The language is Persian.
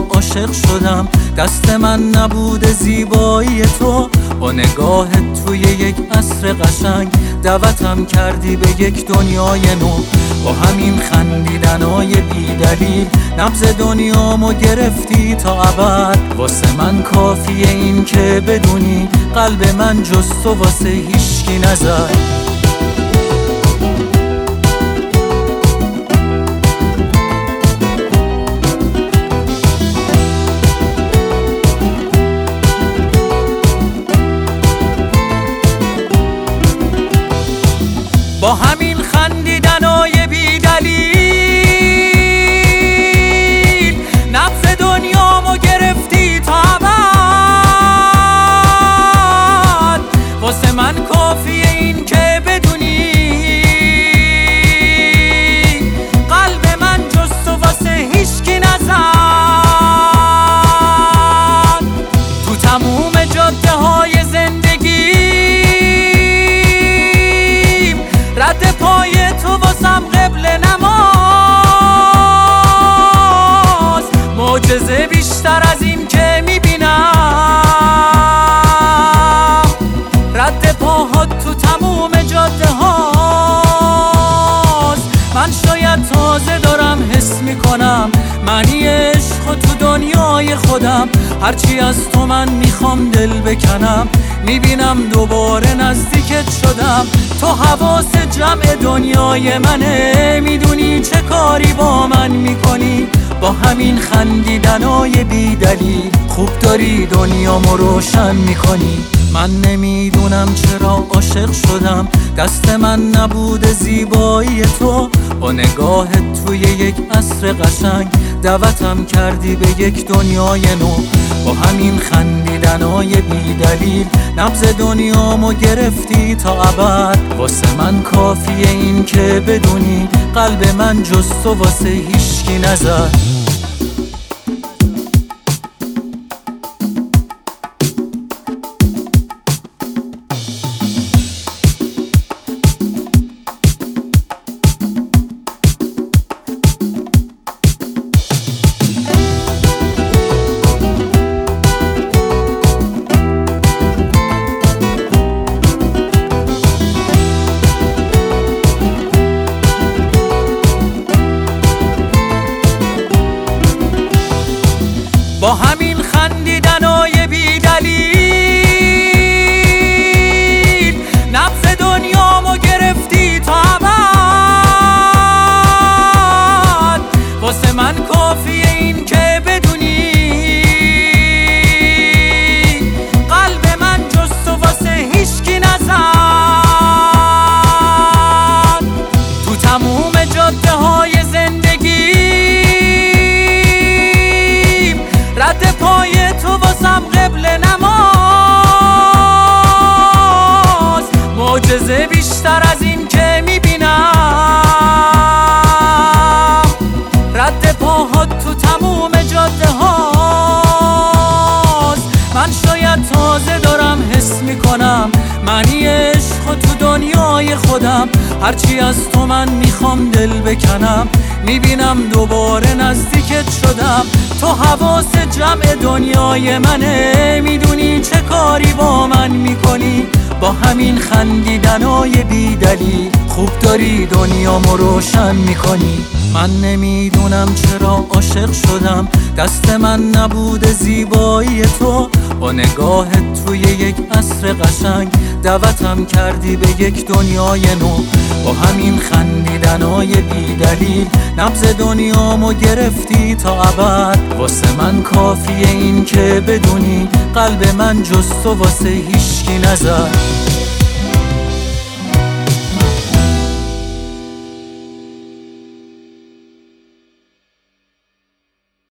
چرا عاشق شدم. دست من نبوده زیبایی تو، با نگاهت توی یک عصر قشنگ دعوتم کردی به یک دنیای نو. با همین خندیدنای بی دلیل نبض دنیامو گرفتی تا ابد. واسه من کافیه این که بدونی قلب من جز تو واسه هیچکی نزد. با همین خندیدنای بی دلیل نبض دنیامو گرفتی تا ابد. واسه من کافیه این که بدونی قلب من جز تو واسه هیچکی نزد. تو تموم جاده های زندگی رد پای تو واسم قبله نماز. معجزه بیشتر از این که میبینم رد پاهات تو تموم جاده هاست. من شاید تازه دارم حس میکنم معنی عشق و تو دنیای خودم. هرچی از تو من میخوام دل بکنم، میبینم دوباره نزدیکت شدم. تو حواس جمع دنیای منه، میدونی چه کاری با من میکنی. با همین خندیدنای بی دلیل خوب داری دنیامو روشن میکنی. من نمیدونم چرا عاشق شدم. دست من نبوده زیبایی تو، با نگاهت توی یک عصر قشنگ دعوتم کردی به یک دنیای نو. با همین خندیدنای بی دلیل نبض دنیامو گرفتی تا ابد. واسه من کافیه این که بدونی قلب من جز تو واسه هیچکی نزد. با همین خندیدنای بی دلیل نبض دنیامو گرفتی تا ابد. واسه من کافیه این که بدونی قلب من جز تو واسه هیچکی نزد. تو تموم جاده های زندگی رد پای تو واسم قبله نماز. معجزه بیشتر از این که میبینم رد پاهات تو تموم جاده هاست. من شاید تازه دارم حس میکنم معنی عشق و تو دنیای خودم. هرچی از تو من میخوام دل بکنم، میبینم دوباره نزدیکت شدم. تو حواس جمع دنیای منه، میدونی چه کاری با من میکنی. با همین خندیدنای بی دلیل خوب داری دنیامو روشن میکنی. من نمیدونم چرا عاشق شدم. دست من نبوده زیبایی تو، با نگاهت توی یک عصر قشنگ دعوتم کردی به یک دنیای نو. با همین خندیدنای بی دلیل نبض دنیامو گرفتی تا ابد. واسه من کافیه این که بدونی قلب من جز تو واسه هیچکی نزد.